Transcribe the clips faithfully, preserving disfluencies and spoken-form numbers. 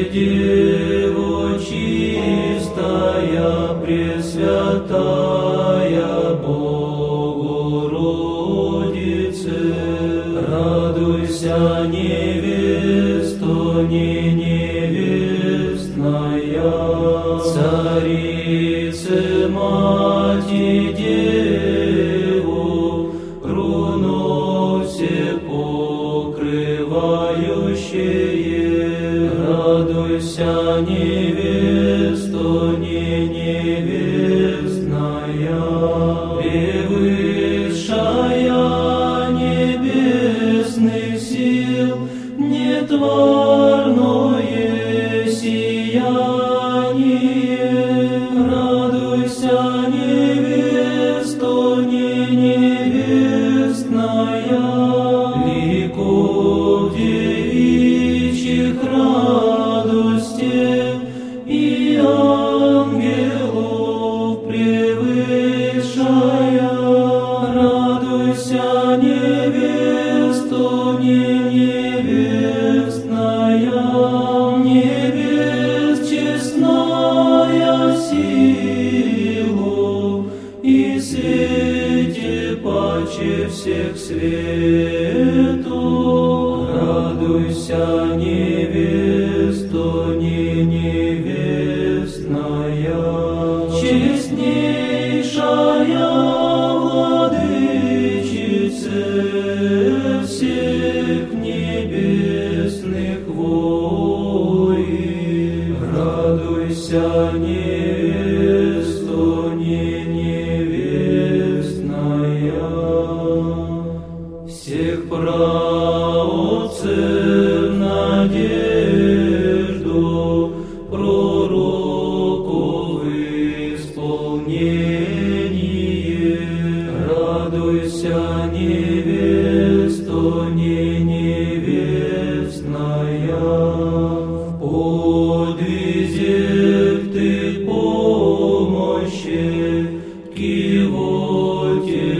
Дево чистая, Пресвятая Богородице, радуйся, невесто, не невестная, Царице, Мати, Деву, руно все покрывающее, радуйся, невесто, не невестная, превысшая небесных сил, нетварное сияние, радуйся, невесто, не невестная, ликов девичьих радости и ангелов превышая, радуйся, невесто, не невестная, небес честная сила и свете паче всех свету, радуйся, невесто, не невестная, честнейшая владычице всех небесных войн, радуйся, невесто, не невестная, всех праотцев надежду, пророков исполнение, радуйся, невесто, не невестная, в подвизях ты помощи, кивоте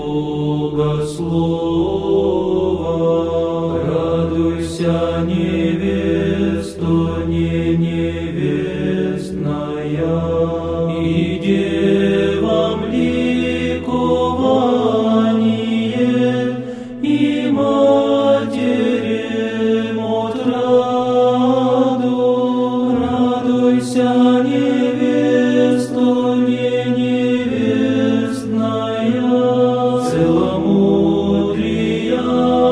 Богослова, радуйся, невесто, не невестная, и девам ликование, и матерям отраду, радуйся, невесто, не невестная, целомудрия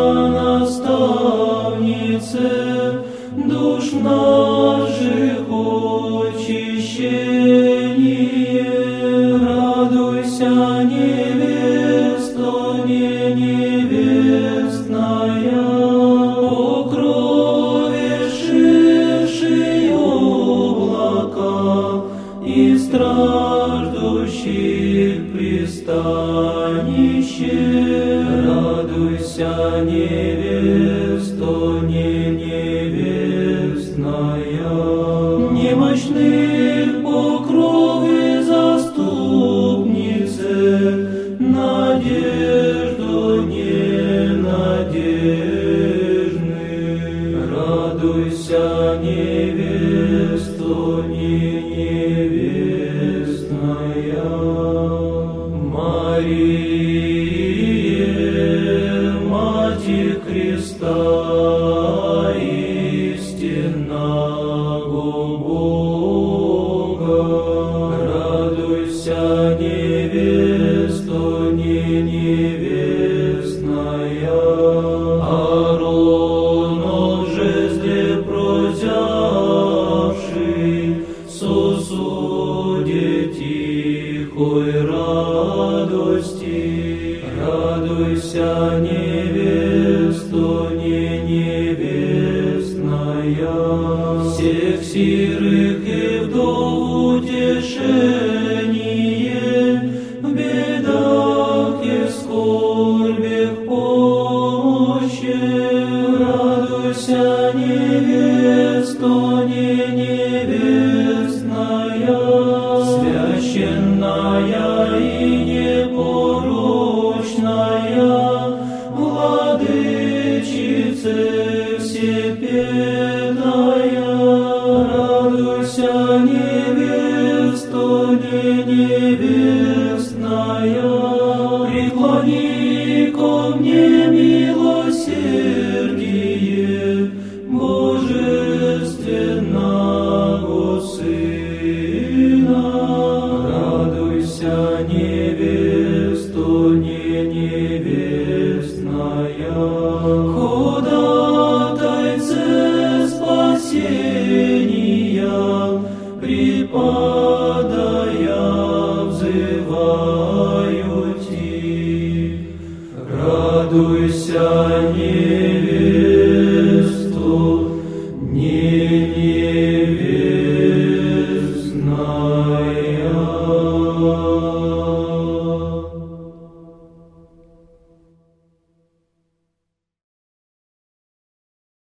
наставнице, душ наших очищение, радуйся, невесто, не невестная, покровивший облака и страждущих пристанище, радуйся, невесто, не невестная, немощных покров и заступнице, надежду ненадежных, радуйся, невесто, не невестная, Мария, Матерь Христа, истинного Бога, радуйся, невесто, не невестная, Ааронов жезле прозявший, сосуде тихой радости, радуйся, невесто, не невестная, всех сирых и вдов утешение, в бедах и скорбях помощи, радуйся, невесто, не невестная, священная и непорочная, владычице всепетая, Сына. Радуйся, невесто, не невестная, ходатайце спасения, преподая взываю Ти. Радуйся, невесто, не невестная,